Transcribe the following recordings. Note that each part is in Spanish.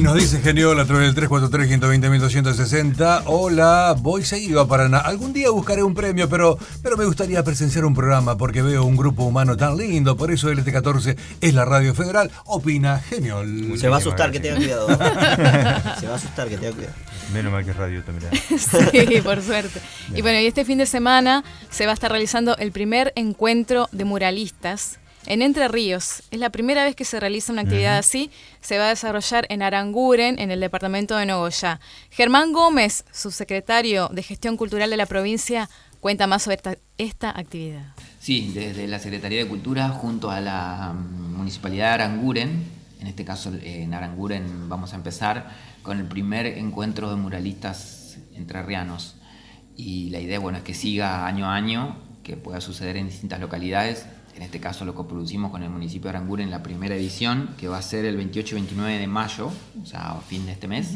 Y nos dice Geniol a través del 343-120-1260. Hola, voy seguido a Paraná. Algún día buscaré un premio, pero me gustaría presenciar un programa porque veo un grupo humano tan lindo. Por eso LT14 es la radio federal. Opina Geniol. Se va a asustar, que tenga cuidado. Se va a asustar, que tenga cuidado. Menos mal que es radio también. Sí, por suerte. Y bueno, y este fin de semana se va a estar realizando el primer encuentro de muralistas en Entre Ríos. Es la primera vez que se realiza una actividad así. Se va a desarrollar en Aranguren, en el departamento de Nogoyá. Germán Gómez, subsecretario de Gestión Cultural de la provincia, cuenta más sobre esta actividad. Sí, desde la Secretaría de Cultura junto a la Municipalidad de Aranguren, en este caso en Aranguren vamos a empezar con el primer encuentro de muralistas entrerrianos. Y la idea, bueno, es que siga año a año, que pueda suceder en distintas localidades. En este caso lo coproducimos con el municipio de Aranguren en la primera edición, que va a ser el 28 y 29 de mayo, o sea, a fin de este mes.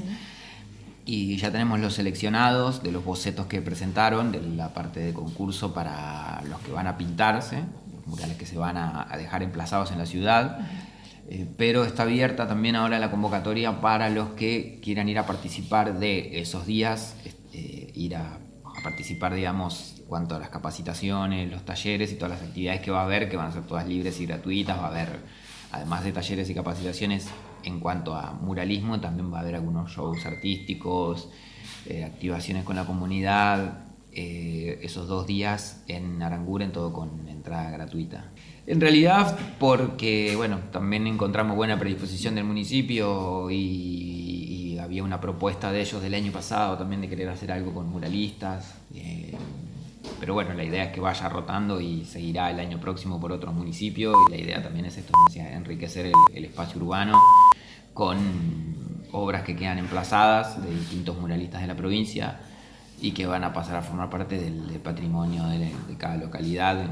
Y ya tenemos los seleccionados de los bocetos que presentaron, de la parte de concurso para los que van a pintarse, los murales que se van a dejar emplazados en la ciudad. Pero está abierta también ahora la convocatoria para los que quieran ir a participar de esos días, ir a participar, digamos, en cuanto a las capacitaciones, los talleres y todas las actividades que va a haber, que van a ser todas libres y gratuitas. Va a haber, además de talleres y capacitaciones en cuanto a muralismo, también va a haber algunos shows artísticos, activaciones con la comunidad, esos 2 días en Aranguren, todo con entrada gratuita. En realidad, porque bueno, también encontramos buena predisposición del municipio y había una propuesta de ellos del año pasado también de querer hacer algo con muralistas. Pero bueno, la idea es que vaya rotando y seguirá el año próximo por otros municipios. Y la idea también es esto, enriquecer el espacio urbano con obras que quedan emplazadas de distintos muralistas de la provincia y que van a pasar a formar parte del patrimonio de cada localidad.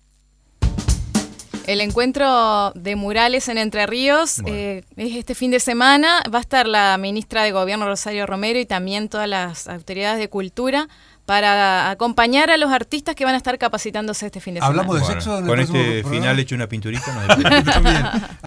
El encuentro de murales en Entre Ríos es este fin de semana. Va a estar la ministra de Gobierno, Rosario Romero, y también todas las autoridades de cultura para acompañar a los artistas que van a estar capacitándose este fin de semana. ¿Hablamos de sexo? Con este final hecho una pinturita. No